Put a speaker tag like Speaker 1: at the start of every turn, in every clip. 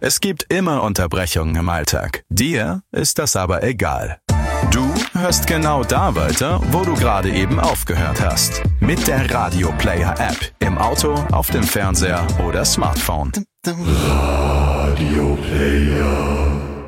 Speaker 1: Es gibt immer Unterbrechungen im Alltag. Dir ist das aber egal. Du hörst genau da weiter, wo du gerade eben aufgehört hast. Mit der Radio Player App. Im Auto, auf dem Fernseher oder Smartphone.
Speaker 2: Radio Player.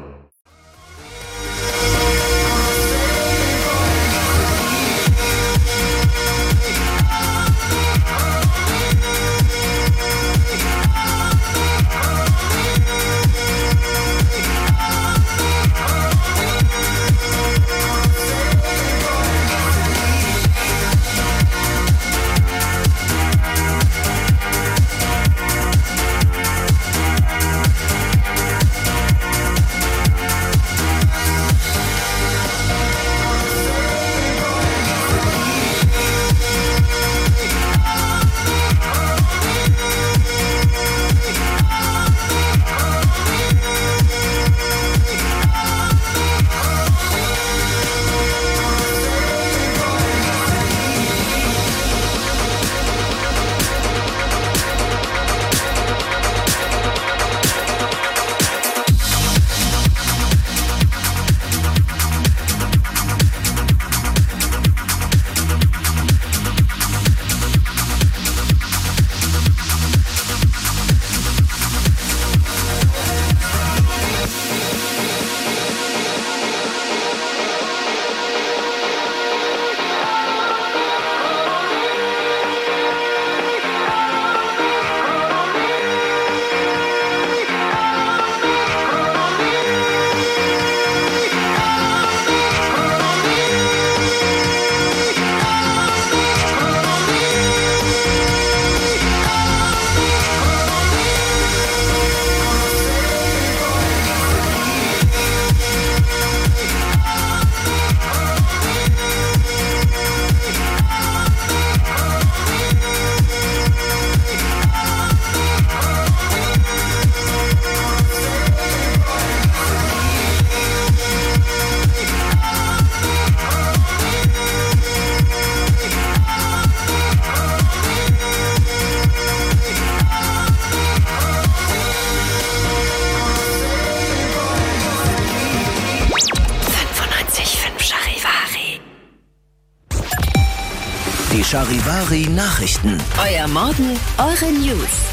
Speaker 3: Die Charivari-Nachrichten.
Speaker 4: Euer Morgen, eure News.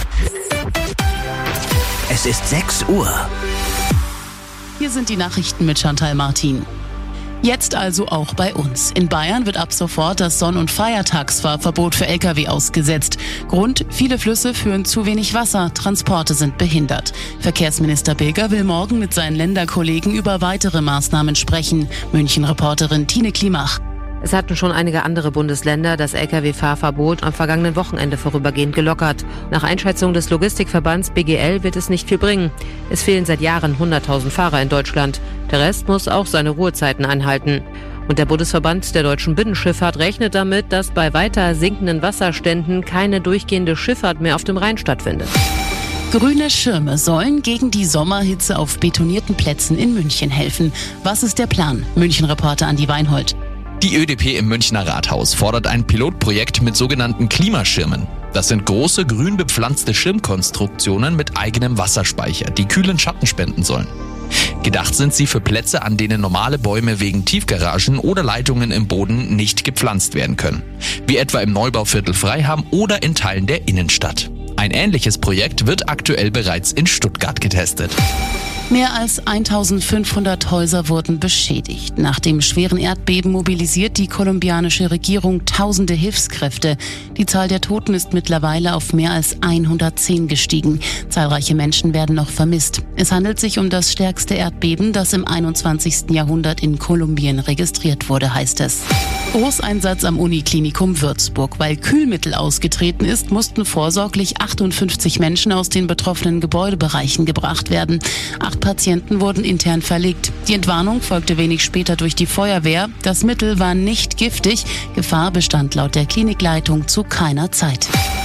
Speaker 3: Es ist 6 Uhr.
Speaker 5: Hier sind die Nachrichten mit Chantal Martin. Jetzt also auch bei uns. In Bayern wird ab sofort das Sonn- und Feiertagsfahrverbot für Lkw ausgesetzt. Grund: viele Flüsse führen zu wenig Wasser, Transporte sind behindert. Verkehrsminister Bilger will morgen mit seinen Länderkollegen über weitere Maßnahmen sprechen. München-Reporterin Tine Klimach.
Speaker 6: Es hatten schon einige andere Bundesländer das Lkw-Fahrverbot am vergangenen Wochenende vorübergehend gelockert. Nach Einschätzung des Logistikverbands BGL wird es nicht viel bringen. Es fehlen seit Jahren 100.000 Fahrer in Deutschland. Der Rest muss auch seine Ruhezeiten einhalten. Und der Bundesverband der deutschen Binnenschifffahrt rechnet damit, dass bei weiter sinkenden Wasserständen keine durchgehende Schifffahrt mehr auf dem Rhein stattfindet.
Speaker 5: Grüne Schirme sollen gegen die Sommerhitze auf betonierten Plätzen in München helfen. Was ist der Plan? München-Reporter Andi Weinhold.
Speaker 7: Die ÖDP im Münchner Rathaus fordert ein Pilotprojekt mit sogenannten Klimaschirmen. Das sind große, grün bepflanzte Schirmkonstruktionen mit eigenem Wasserspeicher, die kühlen Schatten spenden sollen. Gedacht sind sie für Plätze, an denen normale Bäume wegen Tiefgaragen oder Leitungen im Boden nicht gepflanzt werden können. Wie etwa im Neubauviertel Freiham oder in Teilen der Innenstadt. Ein ähnliches Projekt wird aktuell bereits in Stuttgart getestet.
Speaker 5: Mehr als 1500 Häuser wurden beschädigt. Nach dem schweren Erdbeben mobilisiert die kolumbianische Regierung tausende Hilfskräfte. Die Zahl der Toten ist mittlerweile auf mehr als 110 gestiegen. Zahlreiche Menschen werden noch vermisst. Es handelt sich um das stärkste Erdbeben, das im 21. Jahrhundert in Kolumbien registriert wurde, heißt es. Großeinsatz am Uniklinikum Würzburg. Weil Kühlmittel ausgetreten ist, mussten vorsorglich 58 Menschen aus den betroffenen Gebäudebereichen gebracht werden. 8 Patienten wurden intern verlegt. Die Entwarnung folgte wenig später durch die Feuerwehr. Das Mittel war nicht giftig. Gefahr bestand laut der Klinikleitung zu keiner Zeit.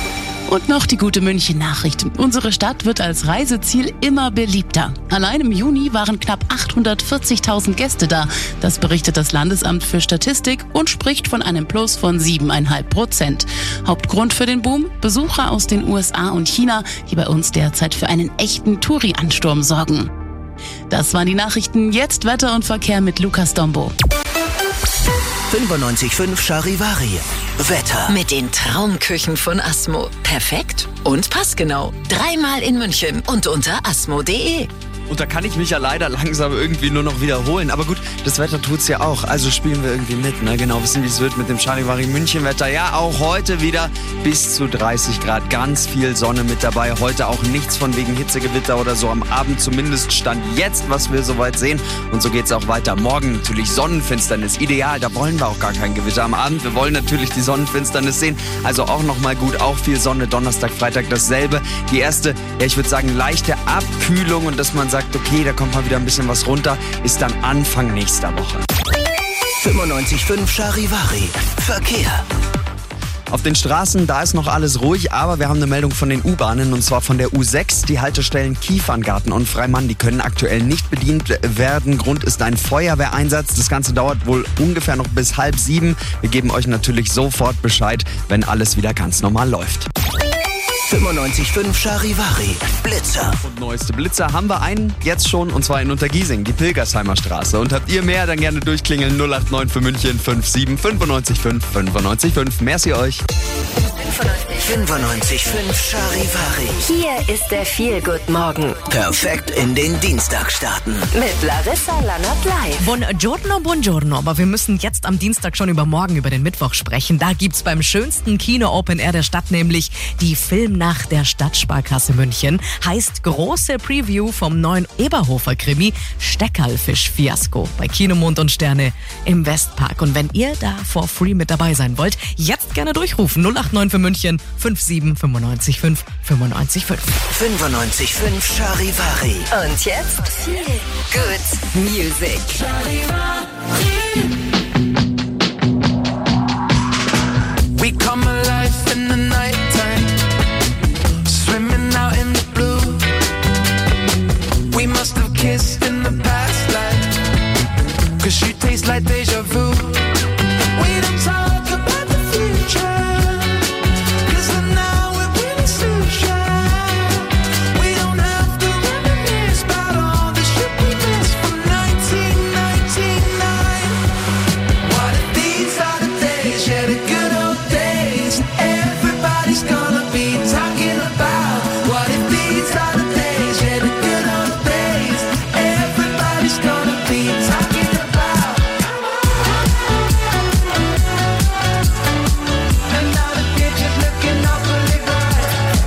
Speaker 5: Und noch die gute München-Nachricht. Unsere Stadt wird als Reiseziel immer beliebter. Allein im Juni waren knapp 840.000 Gäste da. Das berichtet das Landesamt für Statistik und spricht von einem Plus von 7,5%. Hauptgrund für den Boom? Besucher aus den USA und China, die bei uns derzeit für einen echten Touri-Ansturm sorgen. Das waren die Nachrichten. Jetzt Wetter und Verkehr mit Lukas Dombo.
Speaker 3: 95.5 Charivari. Wetter.
Speaker 4: Mit den Traumküchen von Asmo. Perfekt und passgenau. 3-mal in München und unter asmo.de.
Speaker 8: Und da kann ich mich ja leider langsam irgendwie nur noch wiederholen. Aber gut, das Wetter tut's ja auch. Also spielen wir irgendwie mit, ne? Genau, wissen, wie es wird mit dem Charivari München-Wetter. Ja, auch heute wieder bis zu 30 Grad. Ganz viel Sonne mit dabei. Heute auch nichts von wegen Hitzegewitter oder so. Am Abend zumindest stand jetzt, was wir soweit sehen. Und so geht's auch weiter. Morgen natürlich Sonnenfinsternis. Ideal, da wollen wir auch gar kein Gewitter am Abend. Wir wollen natürlich die Sonnenfinsternis sehen. Also auch nochmal gut, auch viel Sonne. Donnerstag, Freitag dasselbe. Die erste, ja, ich würde sagen, leichte Abkühlung und dass man sagt, okay, da kommt mal wieder ein bisschen was runter, ist dann Anfang nächster Woche.
Speaker 3: 95.5 Charivari. Verkehr.
Speaker 8: Auf den Straßen, da ist noch alles ruhig, aber wir haben eine Meldung von den U-Bahnen und zwar von der U6. Die Haltestellen Kieferngarten und Freimann, die können aktuell nicht bedient werden. Grund ist ein Feuerwehreinsatz. Das Ganze dauert wohl ungefähr noch bis 6:30. Wir geben euch natürlich sofort Bescheid, wenn alles wieder ganz normal läuft.
Speaker 3: 95.5 Charivari. Blitzer.
Speaker 8: Und neueste Blitzer haben wir einen jetzt schon, und zwar in Untergiesing, die Pilgersheimer Straße. Und habt ihr mehr, dann gerne durchklingeln 089 für München 57 955 955. Merci euch.
Speaker 3: 95.5 Charivari.
Speaker 4: Hier ist der Feel-Good-Morgen
Speaker 3: Perfekt in den Dienstag starten.
Speaker 4: mit Larissa Lannert live.
Speaker 9: Buongiorno, aber wir müssen jetzt am Dienstag schon über morgen, über den Mittwoch sprechen. Da gibt's beim schönsten Kino Open Air der Stadt nämlich die Filmnacht der Stadtsparkasse München. Heißt große Preview vom neuen Eberhofer-Krimi Steckerlfisch-Fiasko bei Kinomond und Sterne im Westpark. Und wenn ihr da for free mit dabei sein wollt, jetzt gerne durchrufen 089 für München 57 95 5 95 5.
Speaker 3: 95.5 Charivari.
Speaker 4: Und jetzt Feel-Good Music.
Speaker 10: We come alive in the nighttime, swimming out in the blue. We must have kissed in the past life, 'cause she tastes like deja vu. We don't talk about the future, 'cause the now it really suits ya. We don't have to reminisce about all the shit we missed from 1999. What if these are the days, yeah, the good old days, everybody's gonna be talking about? What if these are the days, yeah, the good old days, everybody's gonna be talking about? And now the future's looking awfully bright.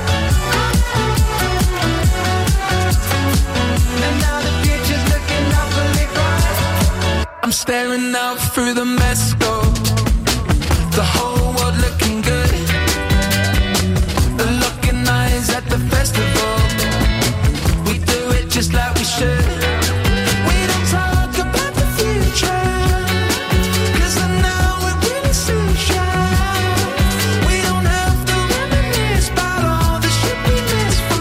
Speaker 10: And now the future's looking awfully bright. I'm staring out through the mesco, the whole world looking good. Looking eyes at the festival, we do it just like we should. We don't talk about the future, 'cause the now it really suits ya. We don't have to reminisce about all the shit we missed from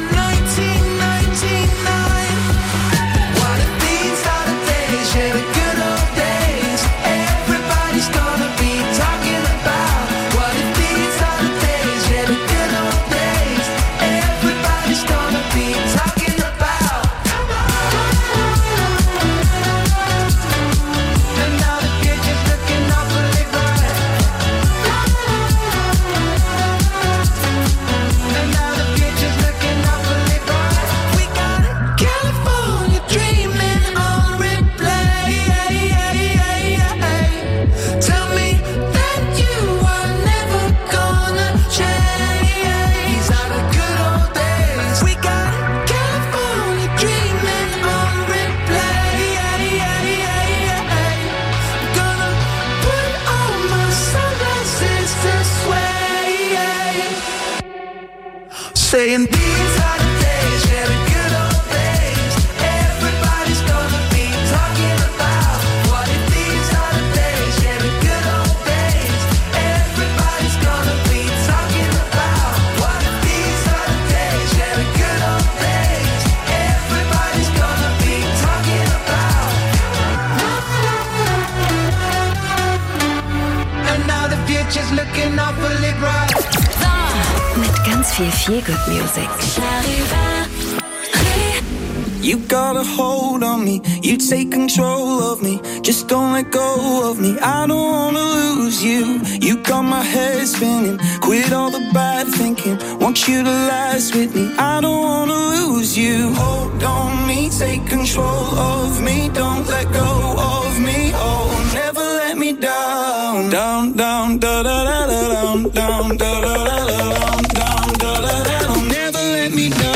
Speaker 10: 1999. What if these are the days, yeah, the good old days, everybody's gonna be talking about? What if these are the days, yeah, the good old days, everybody's gonna be talking about? And now the future's looking awfully bright. And now the future's looking awfully bright. We got California dreaming on replay. Tell me that you are never gonna change. These are the good old days. We got California dreaming on replay. Gonna put all my sunglasses to sway. Saying these are the days, yeah, the good old days, everybody's gonna be talking about. What if these are the days, yeah, the good old days, everybody's gonna be talking about. What if
Speaker 11: viel Feel-Good Music.
Speaker 10: You got a hold on me, you take control of me, just don't let go of me, I don't wanna lose you. You got my head spinning, quit all the bad thinking, want you to last with me, I don't wanna lose you. Hold on me, take control of me, don't let go of me, oh, never let me down. Down, down, da da da da down, down, da da da da down, down, da da da da, never let me down.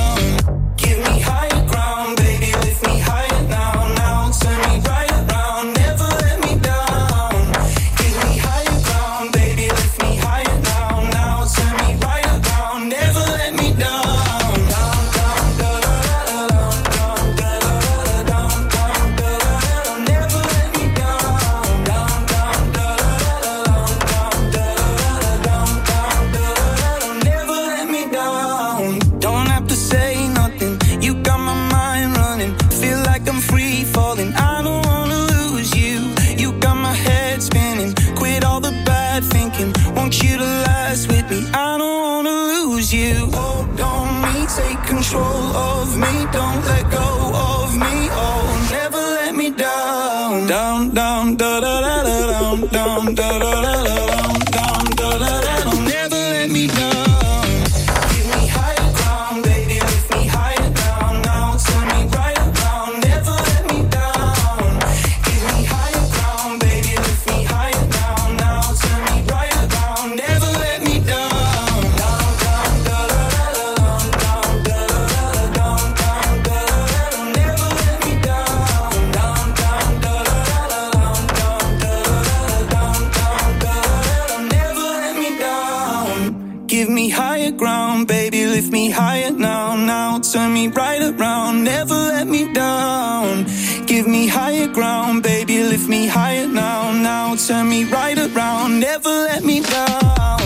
Speaker 10: Control of me, don't let go of me, oh, never let me down. Down, down, da da da da down, down, da da da da down, down, da da da da, never let me down. Give me higher ground, baby, lift me higher down now, turn me right around, never let me down. Give me higher ground, baby, lift me higher down now, turn me right around, never let me down. Give me higher ground, baby, lift me higher now, now, turn me right around, never let me down. Give me higher ground, baby, lift me higher now, now, turn me right around, never let me down.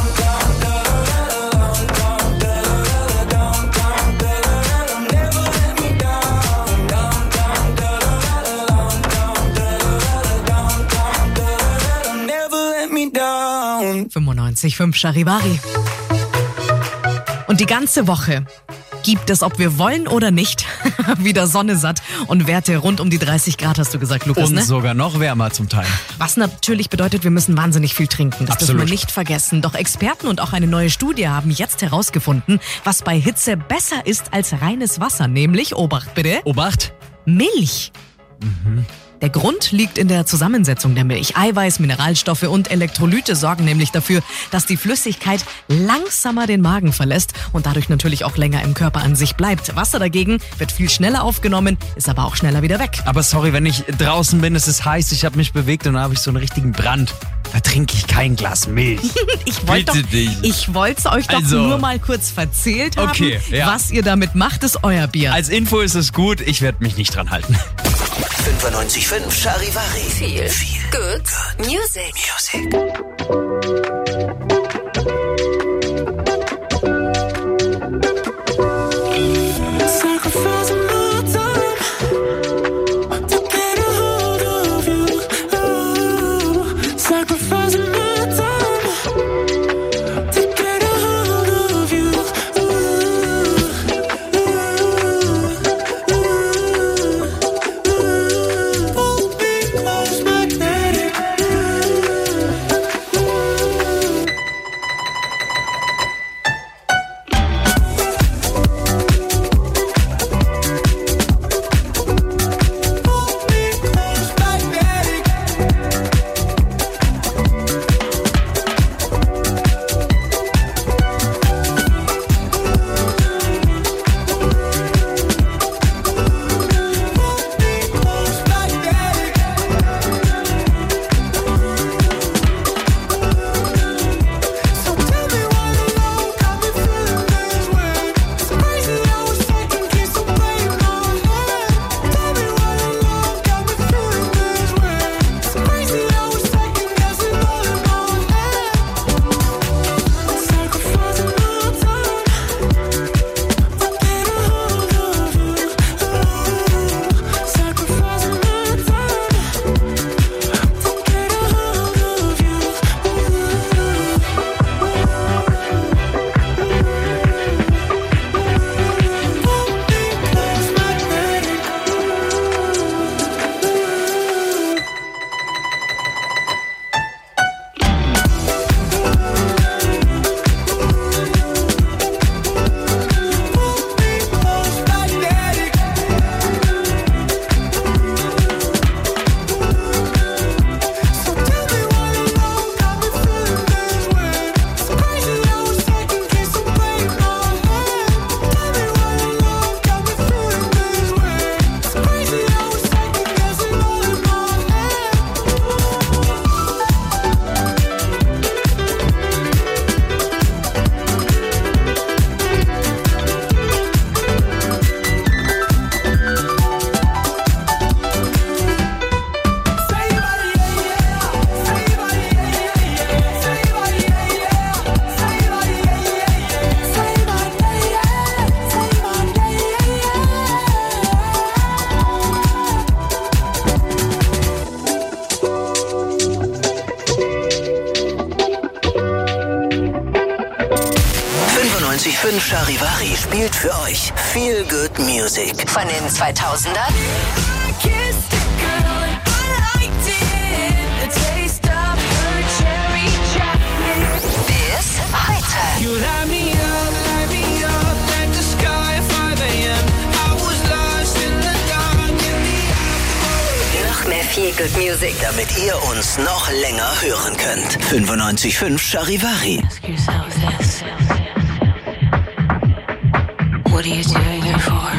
Speaker 9: Down. 95.5 Charivari. Und die ganze Woche gibt es, ob wir wollen oder nicht, wieder Sonne satt und Werte rund um die 30 Grad, hast du gesagt, Lukas,
Speaker 8: und
Speaker 9: ne?
Speaker 8: sogar noch wärmer zum Teil.
Speaker 9: Was natürlich bedeutet, wir müssen wahnsinnig viel trinken. Das dürfen wir nicht vergessen. Doch Experten und auch eine neue Studie haben jetzt herausgefunden, was bei Hitze besser ist als reines Wasser. Nämlich, Obacht bitte.
Speaker 8: Obacht.
Speaker 9: Milch. Der Grund liegt in der Zusammensetzung der Milch. Eiweiß, Mineralstoffe und Elektrolyte sorgen nämlich dafür, dass die Flüssigkeit langsamer den Magen verlässt und dadurch natürlich auch länger im Körper an sich bleibt. Wasser dagegen wird viel schneller aufgenommen, ist aber auch schneller wieder weg.
Speaker 8: Aber sorry, wenn ich draußen bin, es ist heiß, ich habe mich bewegt und dann habe ich so einen richtigen Brand. Da trinke ich kein Glas Milch.
Speaker 9: Ich wollte es euch doch nur mal kurz verzählt haben.
Speaker 8: Okay, ja.
Speaker 9: Was ihr damit macht, ist euer Bier.
Speaker 8: Als Info ist es gut, ich werde mich nicht dran halten.
Speaker 3: 95.5 Charivari.
Speaker 4: Viel Good Music.
Speaker 3: Charivari spielt für euch Feel Good Music.
Speaker 4: Von den 2000ern bis heute. Noch mehr Feel Good Music,
Speaker 3: Damit ihr uns noch länger hören könnt. 95.5 Charivari.
Speaker 11: What are you doing it for?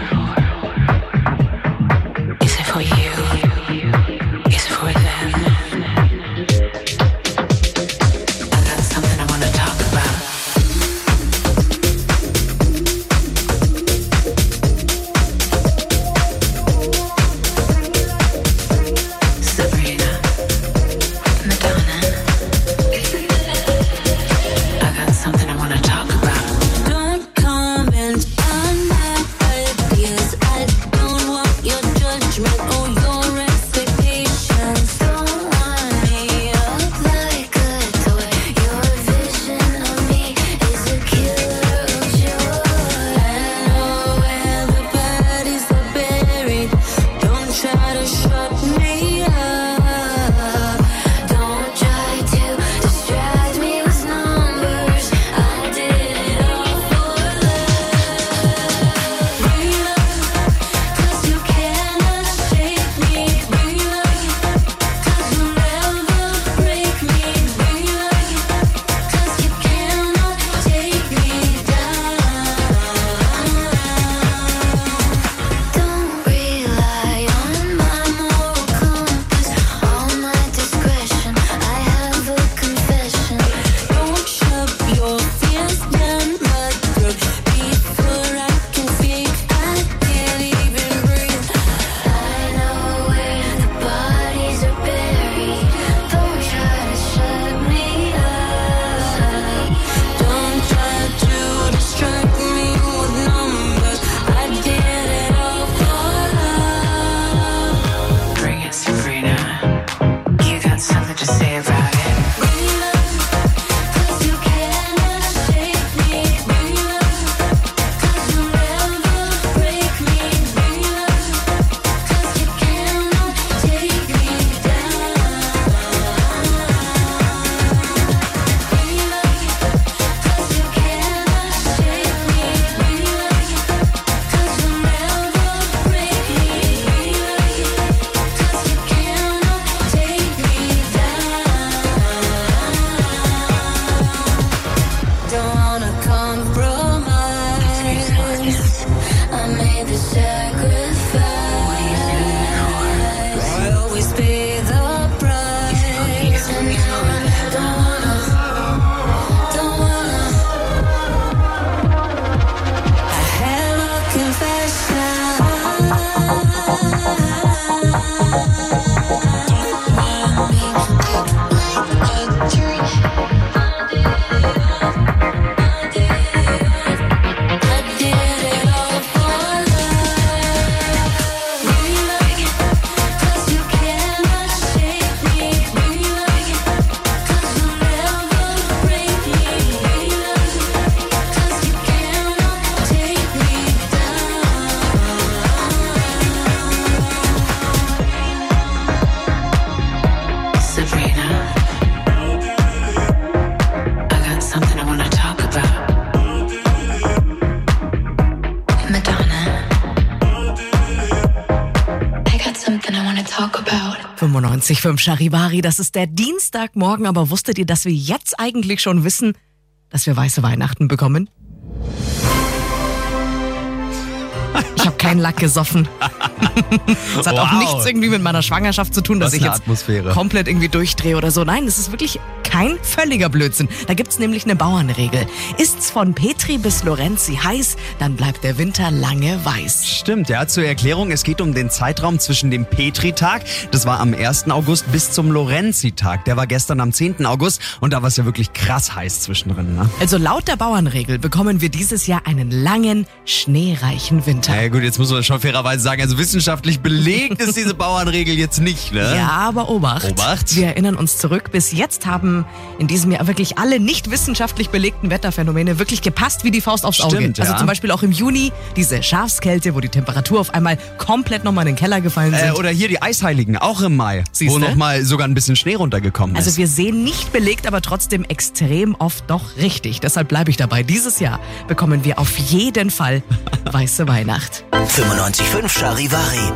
Speaker 11: Is it for you? Is it for them? I got something I wanna talk about. Sabrina, Madonna. I got something I wanna talk about. Don't comment on my ideas. I don't want your judgment or your expectations. Don't want me up like a toy. Your vision of me is a killer of joy. I know where the bodies are buried. Don't try to shut me up. Don't try to distract me with numbers. I did it all for love. Cause you cannot shake me. Cause you'll never break me. Cause you cannot take me down. Don't rely on my moral compass, all my discretion. I have a confession. Don't shove your fears down my throat before I can speak. I can't even breathe. I know where the bodies are buried. Don't try to shut me up. Don't try to distract me with numbers. I did it all for love. Bring it, Sabrina. You got something to say about it. Cause you cannot shake me. Cause you'll never break me. Cause you cannot take me down. Cause you cannot shake me. Cause you'll never break me. Cause you cannot take me down. Don't wanna compromise. I made the sacrifice. I'll always pay the price. And now I don't wanna. I have a confession. I did it all for love. Cause you cannot shake me. Cause you'll never break me. Cause you cannot take me down. Sabrina, I got something I wanna talk about. Madonna, I got something I wanna talk about.
Speaker 9: 95.5 Charivari, das ist der Dienstagmorgen, aber wusstet ihr, dass wir jetzt eigentlich schon wissen, dass wir weiße Weihnachten bekommen? Ich habe keinen Lack gesoffen. Das hat auch nichts irgendwie mit meiner Schwangerschaft zu tun, dass ich jetzt komplett irgendwie durchdrehe oder so. Nein, es ist wirklich kein völliger Blödsinn. Da gibt's nämlich eine Bauernregel. Ist's von Petri bis Lorenzi heiß, dann bleibt der Winter lange weiß.
Speaker 8: Stimmt, ja. Zur Erklärung, es geht um den Zeitraum zwischen dem Petri-Tag, das war am 1. August, bis zum Lorenzi-Tag. Der war gestern am 10. August und da war es ja wirklich krass heiß zwischendrin. Ne?
Speaker 9: Also laut der Bauernregel bekommen wir dieses Jahr einen langen, schneereichen Winter.
Speaker 8: Ja gut, jetzt muss man schon fairerweise sagen, also wissenschaftlich belegt ist diese Bauernregel jetzt nicht, ne?
Speaker 9: Ja, aber Obacht. Wir erinnern uns zurück, bis jetzt haben haben in diesem Jahr wirklich alle nicht wissenschaftlich belegten Wetterphänomene wirklich gepasst wie die Faust aufs Auge.
Speaker 8: Stimmt, ja.
Speaker 9: Also zum Beispiel auch im Juni diese Schafskälte, wo die Temperatur auf einmal komplett nochmal in den Keller gefallen sind.
Speaker 8: Oder hier die Eisheiligen, auch im Mai,
Speaker 9: Siehste?
Speaker 8: wo nochmal sogar ein bisschen Schnee runtergekommen ist.
Speaker 9: Also wir sehen nicht belegt, aber trotzdem extrem oft doch richtig. Deshalb bleibe ich dabei. Dieses Jahr bekommen wir auf jeden Fall weiße Weihnacht.
Speaker 3: 95.5 Charivari.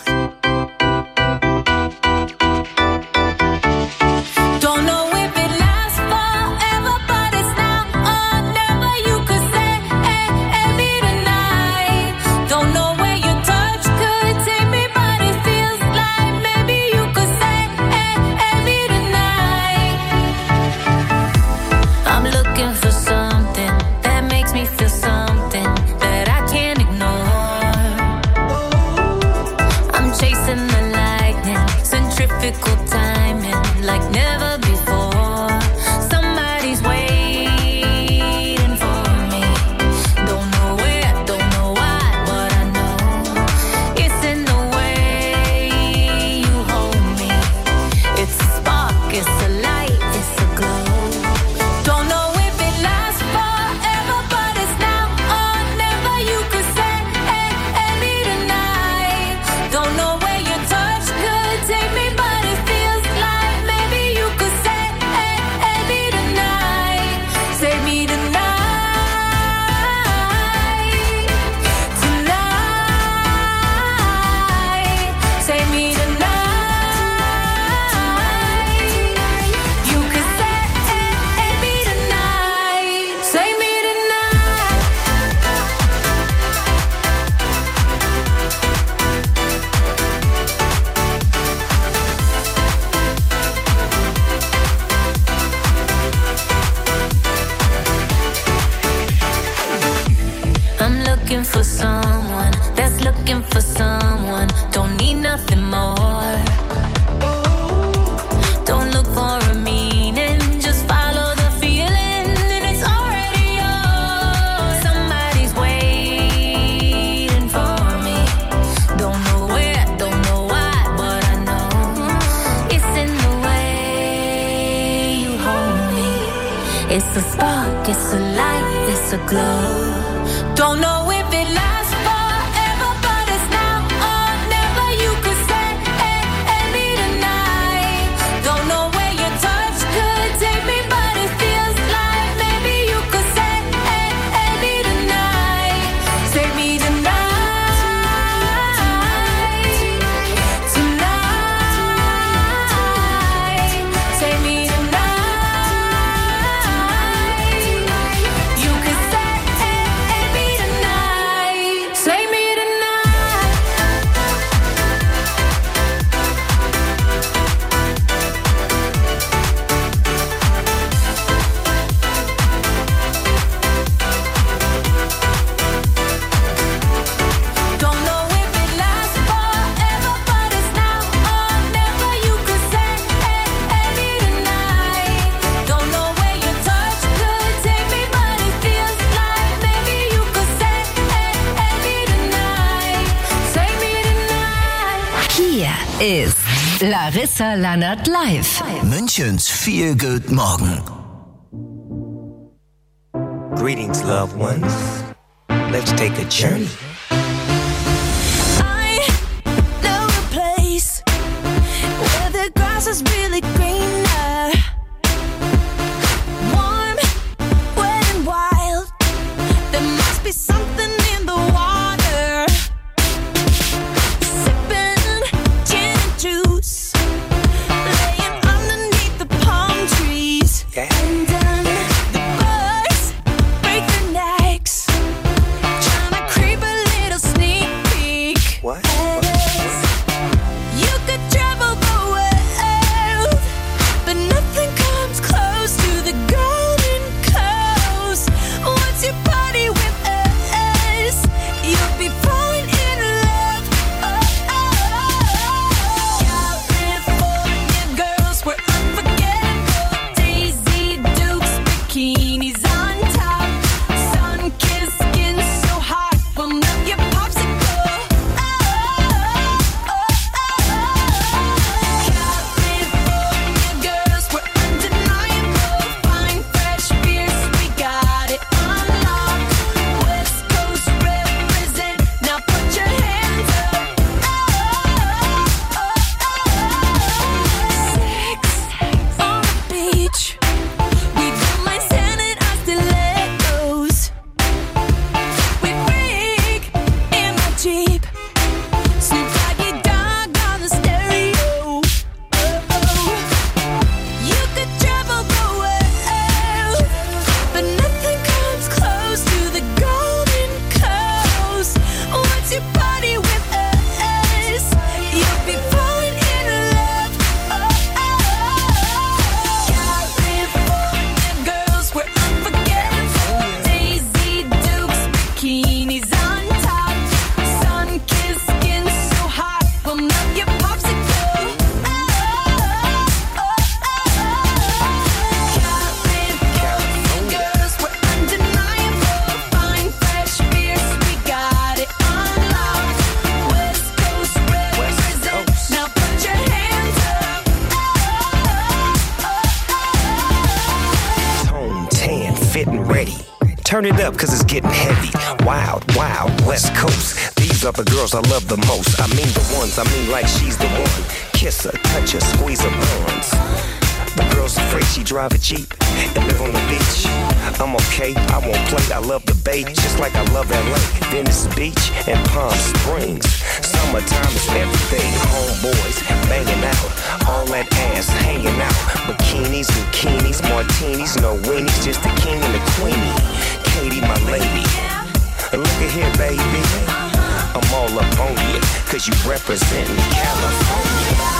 Speaker 11: It's a spark, it's a light, it's a glow. Don't know if it lasts forever, but it's now or never. You could say, me tonight. Don't know where your touch could take me, but it feels like maybe you could say, me tonight. Say me tonight. Tonight. Say me tonight.
Speaker 4: Ist Larissa Lannert live.
Speaker 3: Münchens Feel Good Morgen.
Speaker 12: Greetings, loved ones. Let's take a journey.
Speaker 11: I know a place where the grass is really greener. Warm, wet and wild. There must be something in the water. Sipping gin and juice, laying underneath the palm trees. And the birds break their necks, trying to creep a
Speaker 12: turn it up, cause it's getting heavy. Wild, wild, West Coast. These are the girls I love the most. I mean the ones, I mean like she's the one. Kiss her, touch her, squeeze her buns. The girl's afraid she drive a Jeep and live on the beach. I'm okay, I won't play, I love the bay, just like I love LA, Venice Beach and Palm Springs. Summertime is everything, homeboys banging out, all that ass hanging out. Bikinis, bikinis, martinis, no weenies, just the king and the queenie. Katie, my lady, look at here, baby. I'm all up on you, cause you representing California.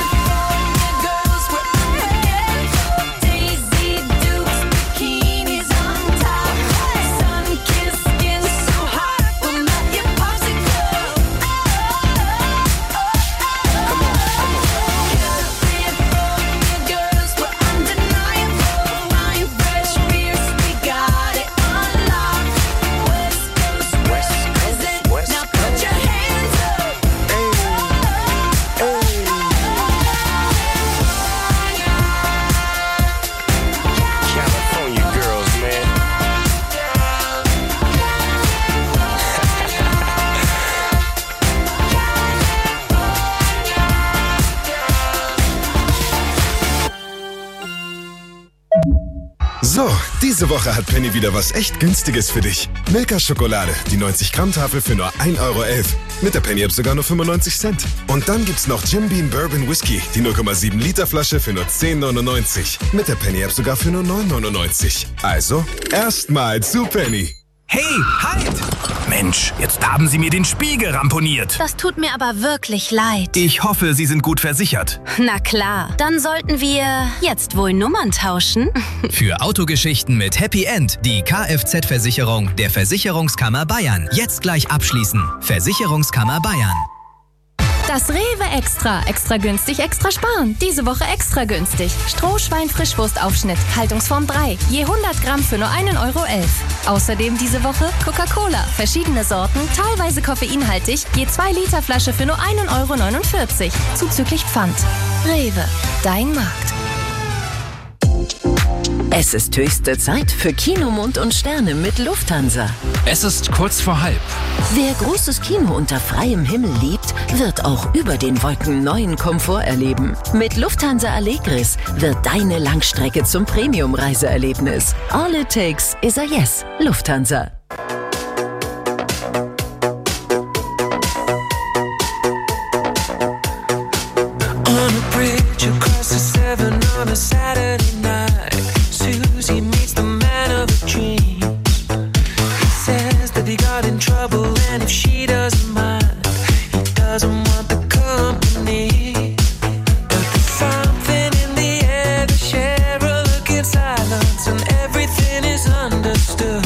Speaker 13: So, diese Woche hat Penny wieder was echt Günstiges für dich. Milka-Schokolade, die 90-Gramm-Tafel für nur 1,11 €. Mit der Penny-App sogar nur 95 Cent. Und dann gibt's noch Jim Beam Bourbon Whisky, die 0,7-Liter-Flasche für nur 10,99. Mit der Penny-App sogar für nur 9,99. Also, erstmal zu Penny.
Speaker 14: Hey, halt! Mensch, jetzt haben Sie mir den Spiegel ramponiert.
Speaker 15: Das tut mir aber wirklich leid.
Speaker 14: Ich hoffe, Sie sind gut versichert.
Speaker 15: Na klar, dann sollten wir jetzt wohl Nummern tauschen.
Speaker 16: Für Autogeschichten mit Happy End die Kfz-Versicherung der Versicherungskammer Bayern. Jetzt gleich abschließen. Versicherungskammer Bayern.
Speaker 17: Das Rewe Extra. Extra günstig, extra sparen. Diese Woche extra günstig. Strohschwein-Frischwurstaufschnitt, Haltungsform 3. Je 100 Gramm für nur 1,11 €. Außerdem diese Woche Coca-Cola. Verschiedene Sorten, teilweise koffeinhaltig. Je 2 Liter Flasche für nur 1,49 €. Zuzüglich Pfand. Rewe. Dein Markt.
Speaker 4: Es ist höchste Zeit für Kino, Mond und Sterne mit Lufthansa.
Speaker 7: Es ist kurz vor 12:30.
Speaker 4: Wer großes Kino unter freiem Himmel liebt, wird auch über den Wolken neuen Komfort erleben. Mit Lufthansa Allegris wird deine Langstrecke zum Premium-Reiseerlebnis. All it takes is a yes. Lufthansa.
Speaker 10: On a bridge across the Severn on a Saturday night, Susie meets the man of her dreams. He says that he got in trouble and if she doesn't mind, he doesn't want the company. But there's something in the air, they share a look in silence and everything is understood.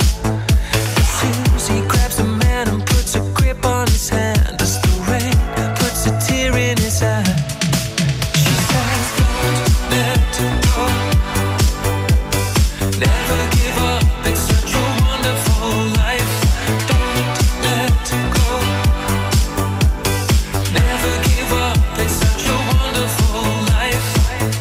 Speaker 10: Susie grabs the man and puts a grip on his hand as the rain puts a tear in his eye. She says, don't let go. Never give up, it's such a wonderful life. Don't let go. Never give up, it's such a wonderful life.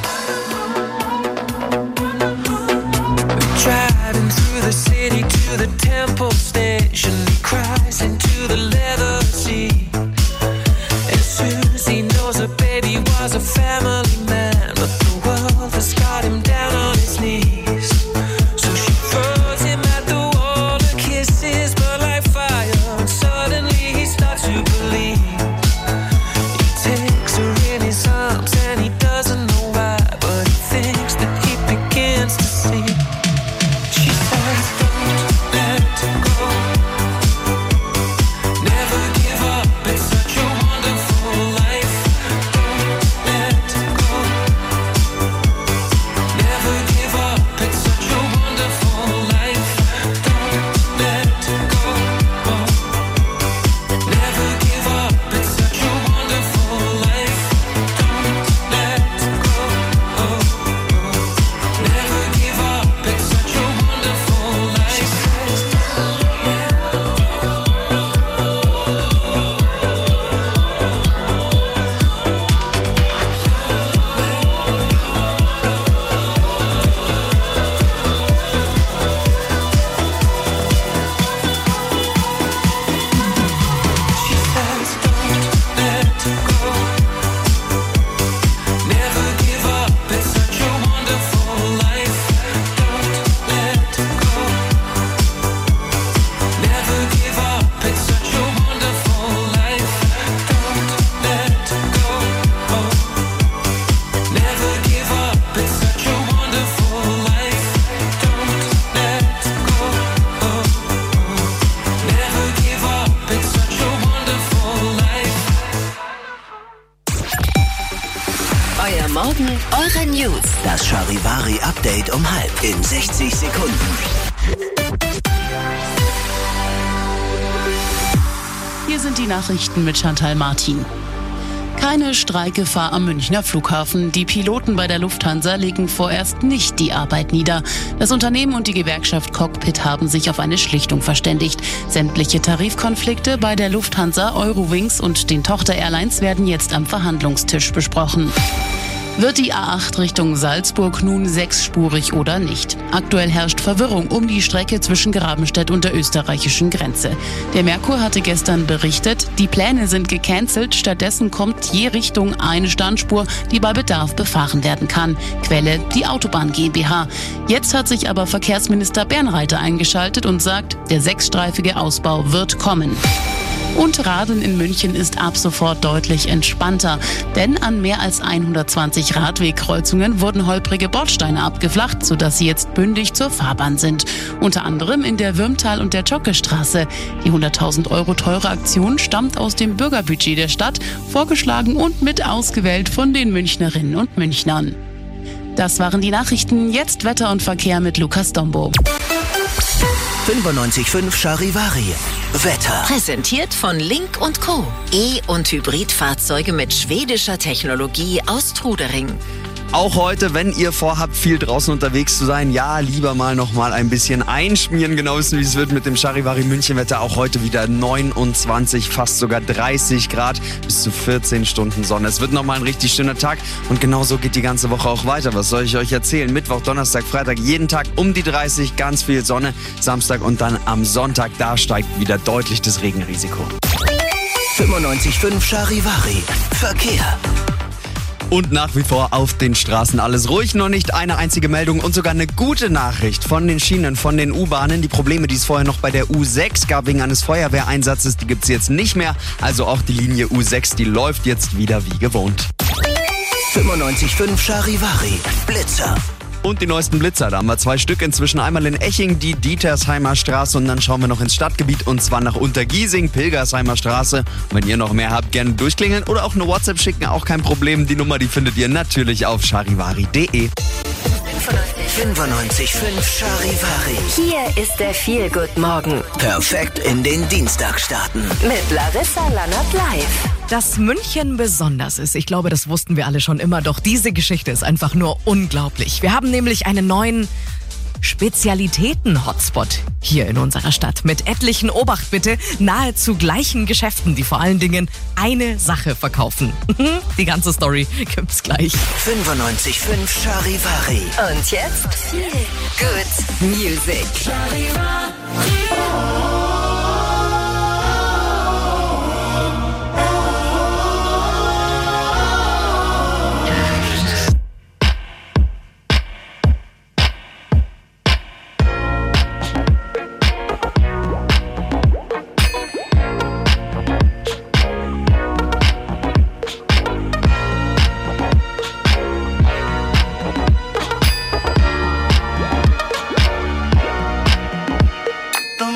Speaker 10: Driving through the city to the Temple Station, he cries into the leather seat. And Susie knows her baby was a family man, but the world has got him down on his knees. So she throws him at the wall, her kisses burn like fire, and suddenly he starts to believe. He takes her in his arms and he doesn't know why, but he thinks that he begins to see. She says, don't let go. Never give up, it's such a wonderful life. Don't let go.
Speaker 4: eure News.
Speaker 3: Das Charivari-Update um 12 in 60 Sekunden.
Speaker 5: Hier sind die Nachrichten mit Chantal Martin. Keine Streikgefahr am Münchner Flughafen. Die Piloten bei der Lufthansa legen vorerst nicht die Arbeit nieder. Das Unternehmen und die Gewerkschaft Cockpit haben sich auf eine Schlichtung verständigt. Sämtliche Tarifkonflikte bei der Lufthansa, Eurowings und den Tochter-Airlines werden jetzt am Verhandlungstisch besprochen. Wird die A8 Richtung Salzburg nun sechsspurig oder nicht? Aktuell herrscht Verwirrung um die Strecke zwischen Grabenstedt und der österreichischen Grenze. Der Merkur hatte gestern berichtet, die Pläne sind gecancelt, stattdessen kommt je Richtung eine Standspur, die bei Bedarf befahren werden kann. Quelle, die Autobahn GmbH. Jetzt hat sich aber Verkehrsminister Bernreiter eingeschaltet und sagt, der sechsstreifige Ausbau wird kommen. Und Radeln in München ist ab sofort deutlich entspannter. Denn an mehr als 120 Radwegkreuzungen wurden holprige Bordsteine abgeflacht, sodass sie jetzt bündig zur Fahrbahn sind. Unter anderem in der Würmtal- und der Zschokkestraße. Die 100.000 Euro teure Aktion stammt aus dem Bürgerbudget der Stadt, vorgeschlagen und mit ausgewählt von den Münchnerinnen und Münchnern. Das waren die Nachrichten. Jetzt Wetter und Verkehr mit Lukas Dombo.
Speaker 3: 95.5 Charivari. Wetter.
Speaker 4: Präsentiert von Link & Co. E- und Hybridfahrzeuge mit schwedischer Technologie aus Trudering.
Speaker 8: Auch heute, wenn ihr vorhabt, viel draußen unterwegs zu sein, ja, lieber noch mal ein bisschen einschmieren. Genau wissen, wie es wird mit dem Charivari München-Wetter. Auch heute wieder 29, fast sogar 30 Grad, bis zu 14 Stunden Sonne. Es wird noch mal ein richtig schöner Tag und genauso geht die ganze Woche auch weiter. Was soll ich euch erzählen? Mittwoch, Donnerstag, Freitag, jeden Tag um die 30, ganz viel Sonne. Samstag und dann am Sonntag, da steigt wieder deutlich das Regenrisiko.
Speaker 3: 95.5 Charivari. Verkehr.
Speaker 8: Und nach wie vor auf den Straßen alles ruhig, noch nicht eine einzige Meldung und sogar eine gute Nachricht von den Schienen, von den U-Bahnen. Die Probleme, die es vorher noch bei der U6 gab wegen eines Feuerwehreinsatzes, die gibt es jetzt nicht mehr. Also auch die Linie U6, die läuft jetzt wieder wie gewohnt.
Speaker 3: 95.5 Charivari. Blitzer.
Speaker 8: Und die neuesten Blitzer, da haben wir 2 Stück inzwischen. Einmal in Eching, die Dietersheimer Straße und dann schauen wir noch ins Stadtgebiet und zwar nach Untergiesing, Pilgersheimer Straße. Und wenn ihr noch mehr habt, gerne durchklingeln oder auch eine WhatsApp schicken, auch kein Problem. Die Nummer, die findet ihr natürlich auf charivari.de.
Speaker 3: 95.5 Charivari.
Speaker 4: Hier ist der Feel-Good-Morgen.
Speaker 3: Perfekt in den Dienstag starten.
Speaker 4: Mit Larissa Lannert live.
Speaker 9: Dass München besonders ist, ich glaube, das wussten wir alle schon immer, doch diese Geschichte ist einfach nur unglaublich. Wir haben nämlich einen neuen Spezialitäten-Hotspot hier in unserer Stadt mit etlichen, Obacht bitte, nahezu gleichen Geschäften, die vor allen Dingen eine Sache verkaufen. Die ganze Story gibt's gleich.
Speaker 3: 95.5 Charivari.
Speaker 4: Und jetzt Feel Good Music.
Speaker 10: The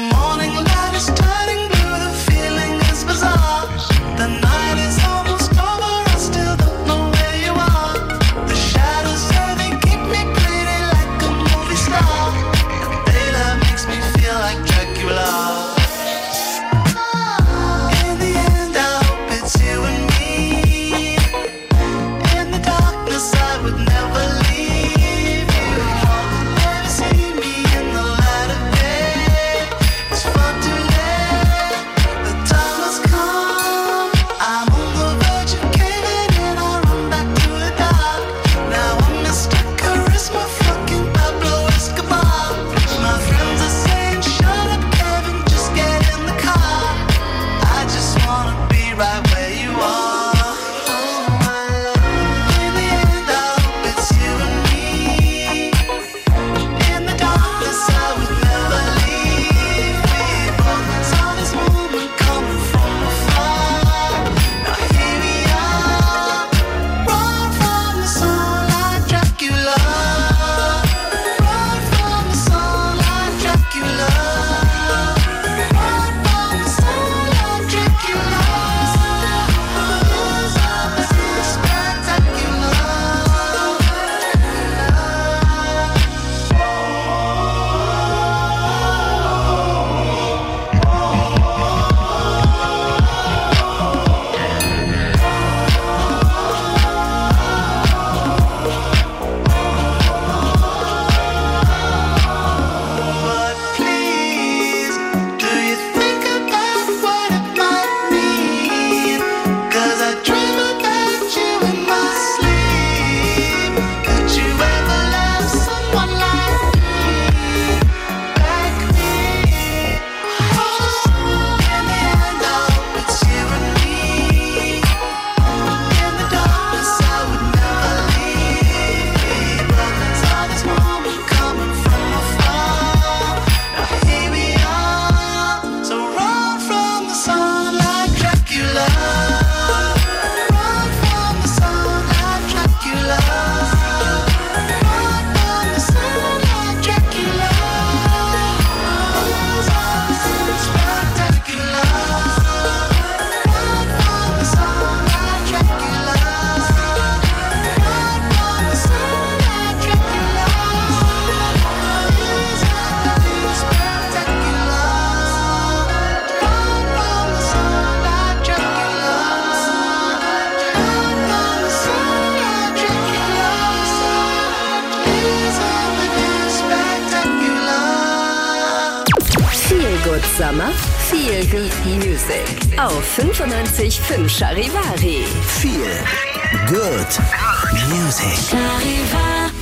Speaker 4: Summer, Feel Good Music. Auf 95.5 Charivari.
Speaker 3: Feel Good Music.
Speaker 11: Charivari.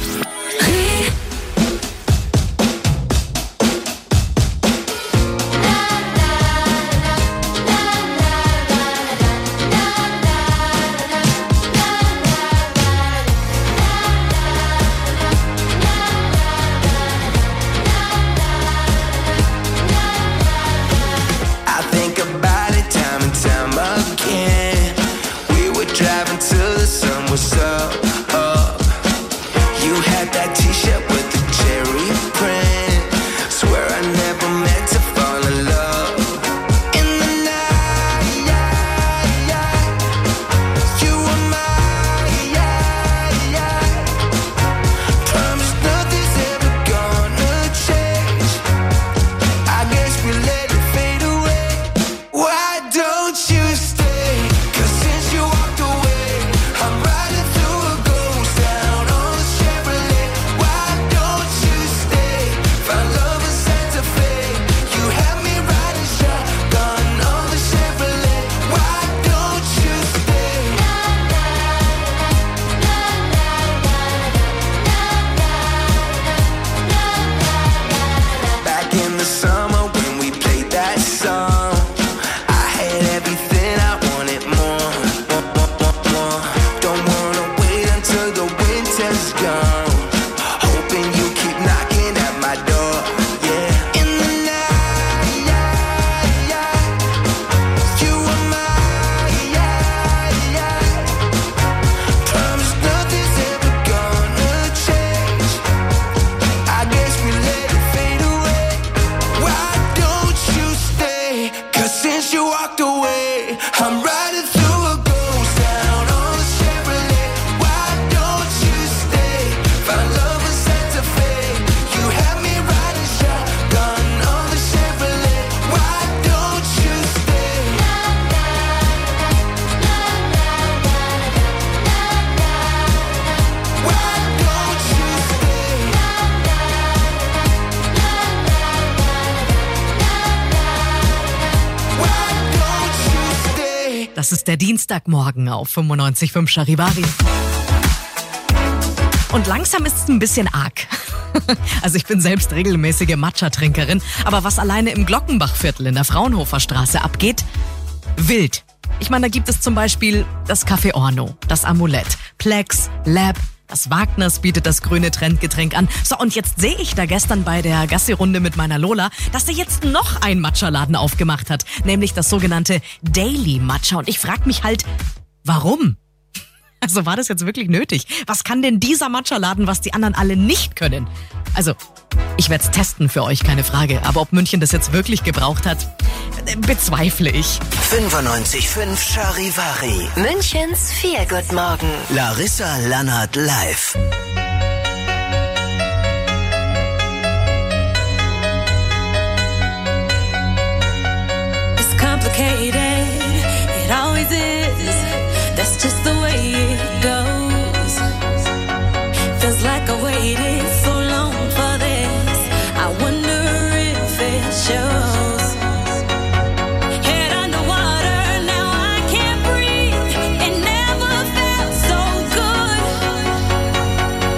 Speaker 9: Das ist der Dienstagmorgen auf 95.5 Charivari. Und langsam ist es ein bisschen arg. Also ich bin selbst regelmäßige Matcha-Trinkerin, aber was alleine im Glockenbachviertel in der Fraunhofer Straße abgeht, wild. Ich meine, da gibt es zum Beispiel das Café Orno, das Amulett, Plex, Lab, das Wagners bietet das grüne Trendgetränk an. So, und jetzt sehe ich da gestern bei der Gassi-Runde mit meiner Lola, dass er jetzt noch ein Matcha-Laden aufgemacht hat, nämlich das sogenannte Daily Matcha. Und ich frage mich halt, warum? Also war das jetzt wirklich nötig? Was kann denn dieser Matcha-Laden, was die anderen alle nicht können? Also, ich werde es testen für euch, keine Frage. Aber ob München das jetzt wirklich gebraucht hat, bezweifle ich.
Speaker 3: 95.5 Charivari.
Speaker 4: Münchens Feel Good Morgen.
Speaker 3: Larissa Lannert live.
Speaker 11: It's complicated, it always is. That's just the way it goes. Feels like I waited so long for this. I wonder if it shows. Head underwater, now I can't breathe. It never felt so good.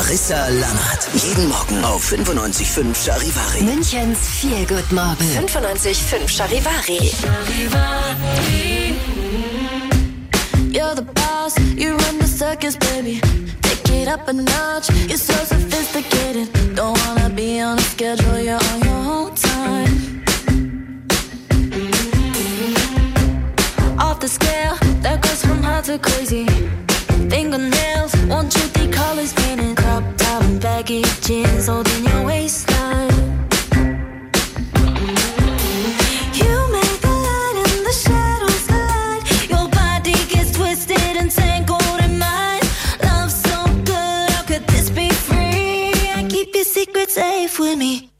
Speaker 3: Larissa Lannert. Jeden Morgen auf 95.5 Charivari.
Speaker 4: Münchens Feel-Good-Morgen. 95.5 Charivari.
Speaker 11: You're the boss, you run the circus, baby. Take it up a notch, you're so sophisticated. Don't wanna be on a schedule, you're on your own time. Off the scale, that goes from hot to crazy. Fingernails, won't you think colors painted? Crop top and baggy jeans holding your waistline. You make the light and the shadows collide. Your body gets twisted and tangled in mine. Love so good, how could this be free? I keep your secret safe with me.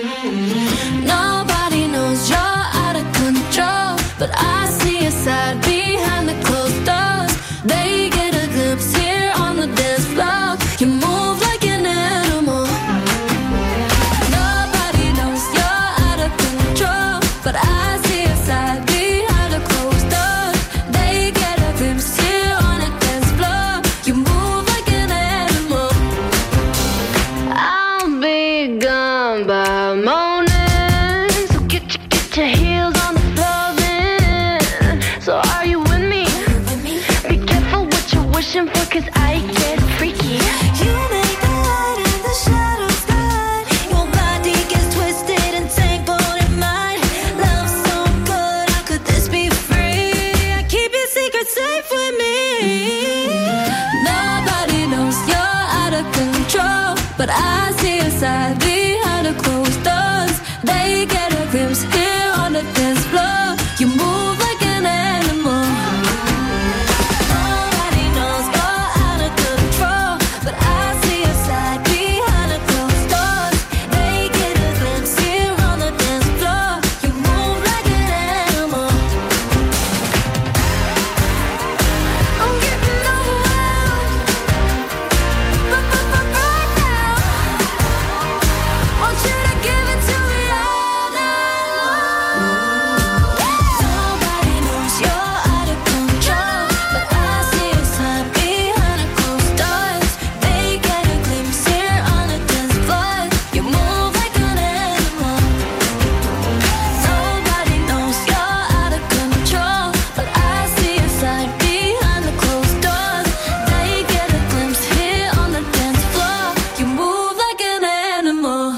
Speaker 11: Nobody knows you're out of control, but I see a side behind the closed doors. They get a glimpse here on the dance floor. You move like an animal. Nobody knows you're out of control, but I see a side behind the closed doors. They get a glimpse here on the dance floor. You move like an animal. I'll be gone by morning, so get your heels on the floor then. So are you with me? Be careful what you're wishing for, 'cause I get freaky. You make the light and the shadows glide. Your body gets twisted and tangled in mine. Love so good, how could this be free? I keep your secret safe with me. Nobody knows you're out of control, but I see a side behind the closed doors. They get a glimpse here on the dance floor. You move like an animal. Nobody knows you're out of control, but I see a side behind the closed doors. They get a glimpse here on the dance floor. You move like an animal. I'm getting overwhelmed. Right now, want you to give it to me all night long. Nobody knows you're out of control, but I see a side behind the closed doors. They get a glimpse here on the dance floor. You move like an animal. Nobody knows you're out of control, but I see a side behind the closed doors. They get a glimpse here on the dance floor. You move like an animal.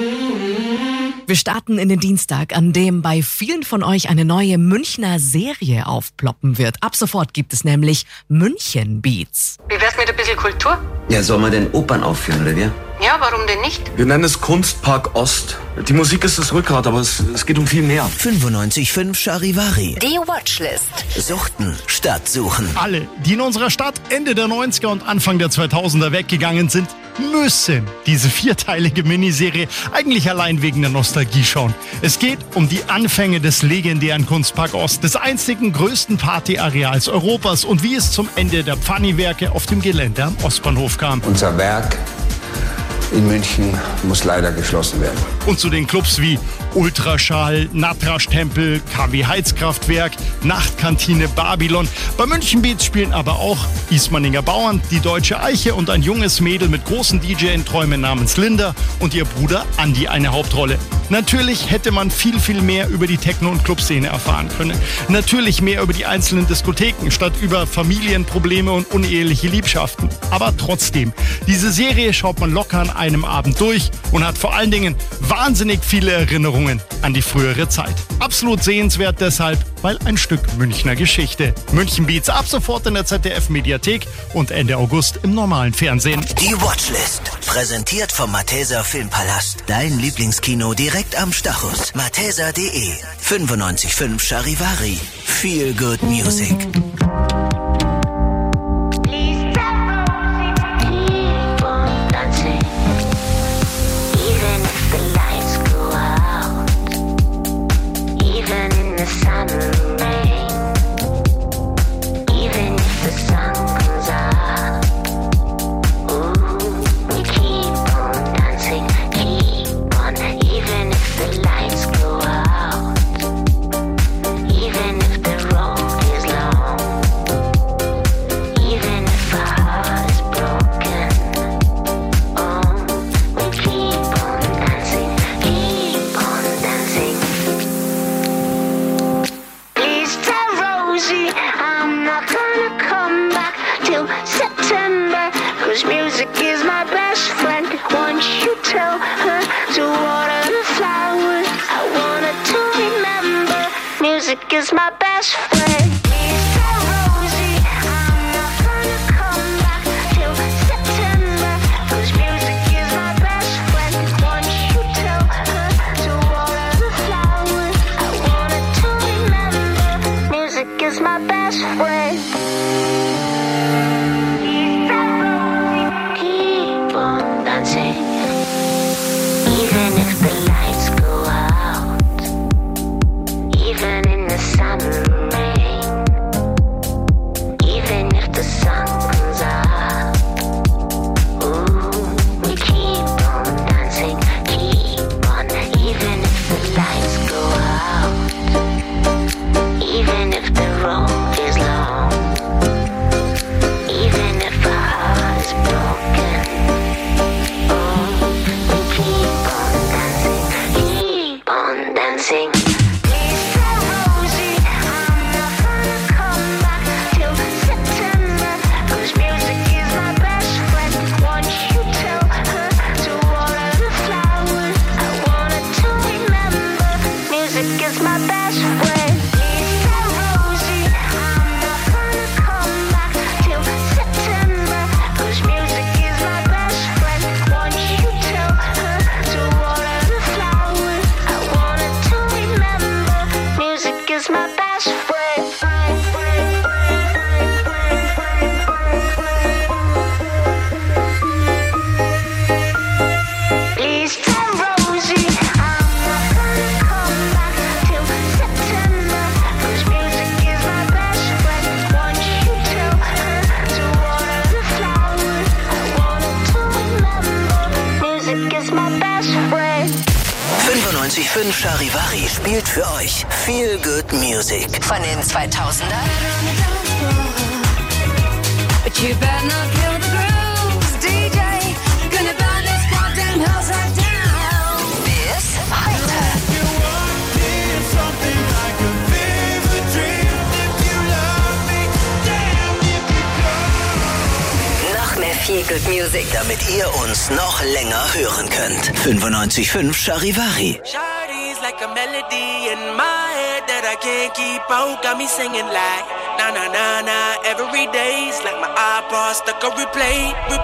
Speaker 9: Wir starten in den Dienstag, an dem bei vielen von euch eine neue Münchner Serie aufploppen wird. Ab sofort gibt es nämlich München Beats.
Speaker 18: Wie wär's mit ein bisschen Kultur?
Speaker 19: Ja, soll man denn Opern aufführen, oder wie?
Speaker 18: Ja, warum denn nicht?
Speaker 20: Wir nennen es Kunstpark Ost. Die Musik ist das Rückgrat, aber es geht um viel mehr.
Speaker 3: 95.5 Charivari.
Speaker 4: Die Watchlist.
Speaker 3: Suchten statt suchen.
Speaker 21: Alle, die in unserer Stadt Ende der 90er und Anfang der 2000er weggegangen sind, müssen diese vierteilige Miniserie eigentlich allein wegen der Nostalgie schauen. Es geht um die Anfänge des legendären Kunstpark Ost, des einzigen größten Partyareals Europas und wie es zum Ende der Pfanni-Werke auf dem Gelände am Ostbahnhof kam.
Speaker 22: Unser Werk in München muss leider geschlossen werden.
Speaker 21: Und zu den Clubs wie Ultraschall, Natrasch-Tempel, KW Heizkraftwerk, Nachtkantine, Babylon. Bei München Beats spielen aber auch Ismaninger Bauern, die Deutsche Eiche und ein junges Mädel mit großen DJ-Träumen namens Linda und ihr Bruder Andi eine Hauptrolle. Natürlich hätte man viel, viel mehr über die Techno- und Clubszene erfahren können. Natürlich mehr über die einzelnen Diskotheken, statt über Familienprobleme und uneheliche Liebschaften. Aber trotzdem, diese Serie schaut man locker an einem Abend durch und hat vor allen Dingen wahnsinnig viele Erinnerungen an die frühere Zeit. Absolut sehenswert deshalb, weil ein Stück Münchner Geschichte. München Beats ab sofort in der ZDF-Mediathek und Ende August im normalen Fernsehen.
Speaker 3: Die Watchlist, präsentiert vom Malteser Filmpalast. Dein Lieblingskino direkt am Stachus. Malteser.de 95.5 Charivari. Feel good music.
Speaker 11: Even if the road is long. 'Cause music is my best friend. Once you tell her to water the flowers, I want her to remember. Music is my best friend. Please tell Rosie I'm not gonna come back till September. 'Cause music is my best friend. Once you tell her to water the flowers, I want her to remember. Music is my best friend. Keep on dancing, even if the lights go out, even in the sun and rain, even if the sun comes out. Ooh, we keep on dancing, keep on, even if the lights go out, even if the road is long, even if our heart is broken. Oh, we keep on dancing, keep on dancing. Please tell Rosie I'm not gonna come back till September. 'Cause music is my best friend. Once you tell her to water the flowers, I want her to remember. Music is my best friend. Please tell Rosie I'm not gonna come back till September. 'Cause music is my best friend. Once you tell her to water the flowers, I want her to remember. Music is my best friend. Please tell Rosie I'm not gonna come back till September. 'Cause music is my best friend. Once you tell her to water the flowers, I want her to remember. Music is my best friend.
Speaker 3: 95.5 Charivari spielt für euch Feel Good Music.
Speaker 4: Von den 2000er
Speaker 11: But you better not kill the grooves, DJ. Gonna burn this goddamn house right down.
Speaker 4: bis heute. Noch mehr Feel Good Music,
Speaker 3: Damit ihr uns noch länger hören könnt. 95.5 Charivari.
Speaker 10: Shawty's like a melody in my head that I can't keep out. Got me singing like na na na na every day's like my iPod stuck on replay.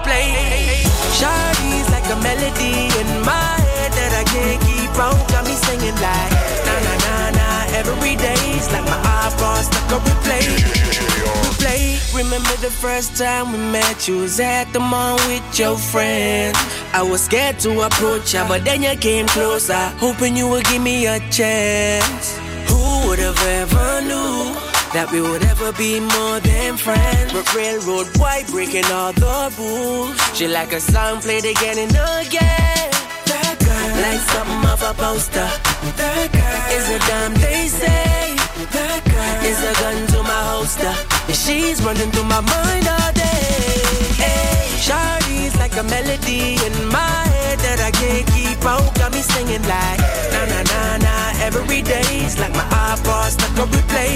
Speaker 10: Shawty's like a melody in my head that I can't keep out. Got me singing like na na na na every day's like my iPod stuck on replay. Remember the first time we met, you was at the mall with your friends. I was scared to approach you, but then you came closer, hoping you would give me a chance. Who would have ever knew that we would ever be more than friends? But railroad white breaking all the rules. She like a song played again and again. That girl, like something off a poster. That girl is a damn they say. That girl is a gun to my holster. And she's running through my mind all day. Hey, Shawty's like a melody in my head that I can't keep out. Got me singing like na na na na every day's like my iPod stuck on replay.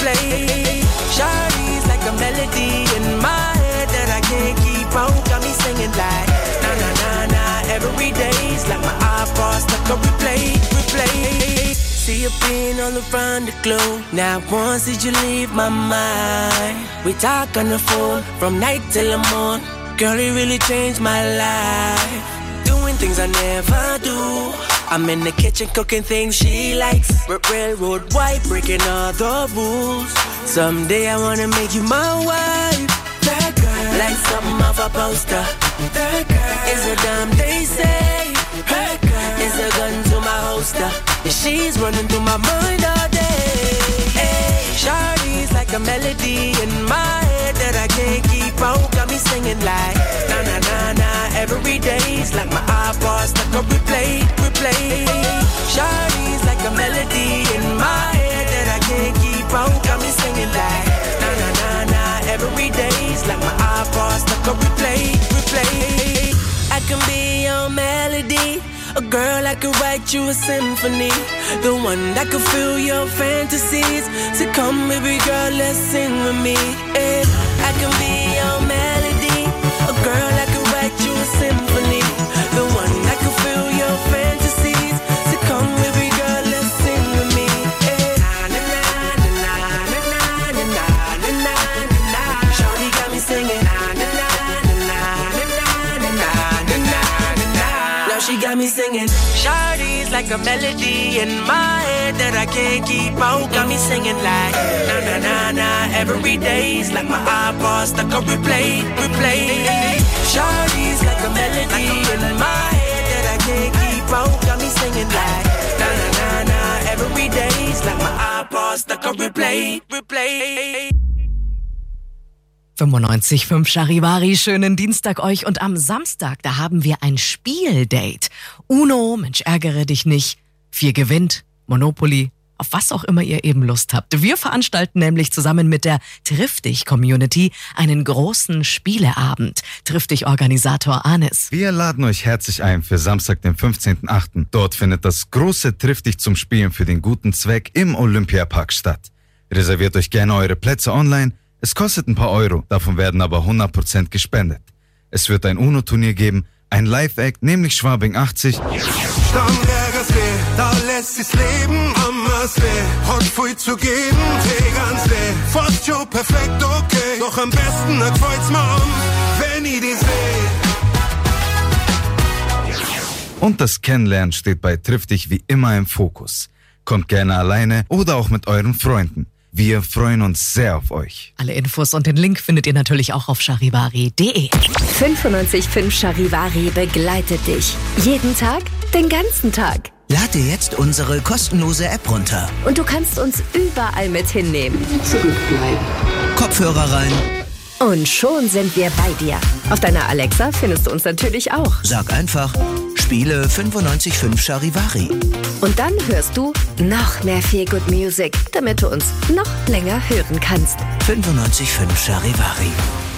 Speaker 10: Shawty's like a melody in my head that I can't keep out. Got me singing like na na na na every day's like my iPod stuck on replay. See you being all around the globe. Not once did you leave my mind. We talk on the phone from night till the morn. Girl, it really changed my life. Doing things I never do. I'm in the kitchen cooking things she likes. Railroad white breaking all the rules. Someday I wanna make you my wife. That girl, like something off a poster. That girl is a damn they say. That girl is a gun to my holster. And she's running through my mind all day. Hey, Shawty's like a melody in my head that I can't keep out. Got me singing like na na na na every day's like my iPod stuck on replay. Shawty's like a melody in my head that I can't keep out. Got me singing like na na na na every day's like my iPod stuck on replay. I can be your melody. A girl, I could write you a symphony. The one that could fill your fantasies. So come, baby girl, let's sing with me. I can be your melody. A girl, I
Speaker 1: She got me singing. Shawty's like a melody in my head that I can't keep out. Got me singing like na na na na. Every day's like my iPod stuck on replay. Shawty's like a melody in my head that I can't keep out. Got me singing like na na na na. Every day's like my iPod stuck on replay.
Speaker 9: 95.5 Charivari, schönen Dienstag euch. Und am Samstag, da haben wir ein Spieldate. Uno, Mensch, ärgere dich nicht. 4 gewinnt, Monopoly, auf was auch immer ihr eben Lust habt. Wir veranstalten nämlich zusammen mit der Triff dich Community einen großen Spieleabend. Triff dich Organisator Anis.
Speaker 2: Wir laden euch herzlich ein für Samstag, den 15.8. Dort findet das große Triff dich zum Spielen für den guten Zweck im Olympiapark statt. Reserviert euch gerne eure Plätze online. Es kostet ein paar Euro, davon werden aber 100% gespendet. Es wird ein UNO-Turnier geben, ein Live-Act, nämlich Schwabing 80.
Speaker 10: Da lässt sich's leben, anders weh. Und früh zu geben, ganz weh. Fast schon perfekt, okay. Doch am besten kreuz mal um, wenn ich die seh.
Speaker 2: Und das Kennenlernen steht bei Triff dich wie immer im Fokus. Kommt gerne alleine oder auch mit euren Freunden. Wir freuen uns sehr auf euch.
Speaker 9: Alle Infos und den Link findet ihr natürlich auch auf charivari.de.
Speaker 23: 95.5 Charivari begleitet dich. Jeden Tag, den ganzen Tag.
Speaker 3: Lade jetzt unsere kostenlose App runter.
Speaker 23: Und du kannst uns überall mit hinnehmen.
Speaker 3: Kopfhörer rein.
Speaker 23: Und schon sind wir bei dir. Auf deiner Alexa findest du uns natürlich auch.
Speaker 3: Sag einfach, spiele 95.5 Charivari.
Speaker 23: Und dann hörst du noch mehr Feel Good Music, damit du uns noch länger hören kannst.
Speaker 3: 95.5 Charivari.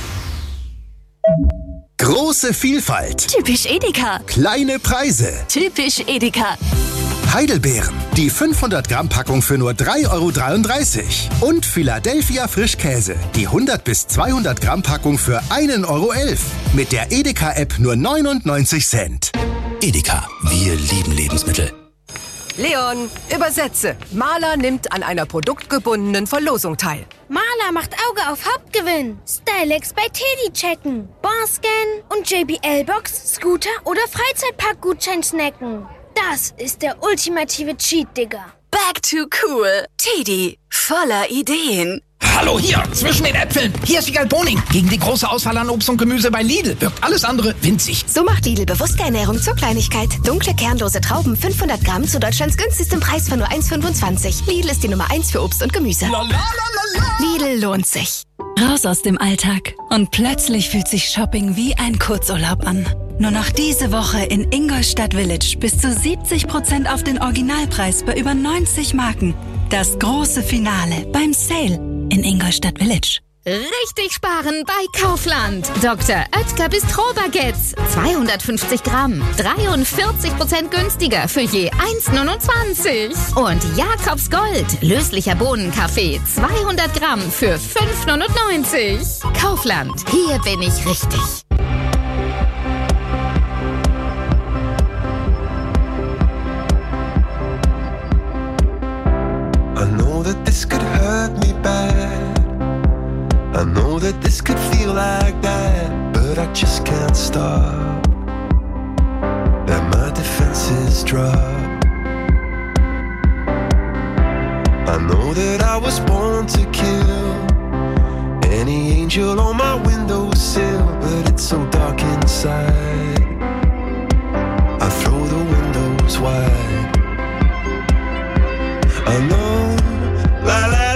Speaker 24: Große Vielfalt.
Speaker 17: Typisch Edeka.
Speaker 24: Kleine Preise.
Speaker 17: Typisch Edeka.
Speaker 24: Heidelbeeren. Die 500 Gramm Packung für nur 3,33 €. Und Philadelphia Frischkäse. Die 100 bis 200 Gramm Packung für 1,11 €. Mit der Edeka-App nur 99 Cent.
Speaker 14: Edeka, wir lieben Lebensmittel.
Speaker 25: Leon, übersetze. Maler nimmt an einer produktgebundenen Verlosung teil.
Speaker 26: Maler macht Auge auf Hauptgewinn. Stylex bei Teddy checken. Barscan und JBL-Box, Scooter oder Freizeitpark-Gutschein snacken. Das ist der ultimative Cheat, Digga.
Speaker 27: Back to cool. Teddy, voller Ideen.
Speaker 14: Hallo hier, zwischen den Äpfeln. Hier ist Wiegald Boning. Gegen die große Auswahl an Obst und Gemüse bei Lidl wirkt alles andere winzig.
Speaker 28: So macht Lidl bewusste Ernährung zur Kleinigkeit. Dunkle, kernlose Trauben, 500 Gramm zu Deutschlands günstigstem Preis von nur 1,25. Lidl ist die Nummer 1 für Obst und Gemüse. Lidl lohnt sich.
Speaker 29: Raus aus dem Alltag. Und plötzlich fühlt sich Shopping wie ein Kurzurlaub an. Nur noch diese Woche in Ingolstadt Village bis zu 70% auf den Originalpreis bei über 90 Marken. Das große Finale beim Sale in Ingolstadt Village.
Speaker 30: Richtig sparen bei Kaufland. Dr. Oetker Bistro-Baguettes. 250 Gramm. 43% günstiger für je 1,29. Und Jakobs Gold. Löslicher Bohnenkaffee. 200 Gramm für 5,99. Kaufland. Hier bin ich richtig.
Speaker 10: I know that this could hurt me bad. I know that this could feel like that, but I just can't stop. And my defenses drop. I know that I was born to kill any angel on my windowsill, but it's so dark inside. I throw the windows wide. I know, la la.